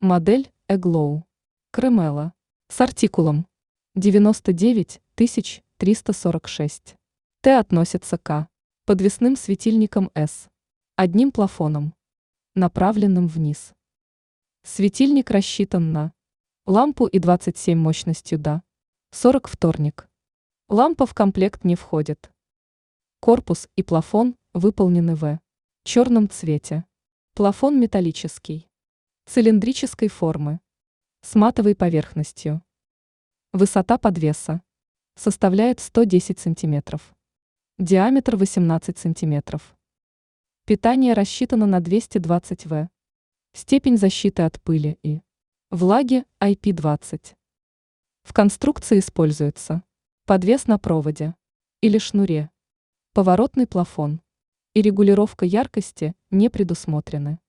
Модель Eglow. Кремела. С артикулом 99346. Т относится к подвесным светильникам С. Одним плафоном, направленным вниз. Светильник рассчитан на лампу и 27 мощностью до 40 вторник. Лампа в комплект не входит. Корпус и плафон выполнены в черном цвете. Плафон металлический, цилиндрической формы, с матовой поверхностью. Высота подвеса составляет 110 см. Диаметр 18 см. Питание рассчитано на 220 В. Степень защиты от пыли и влаги IP20. В конструкции используется подвес на проводе или шнуре, поворотный плафон и регулировка яркости не предусмотрены.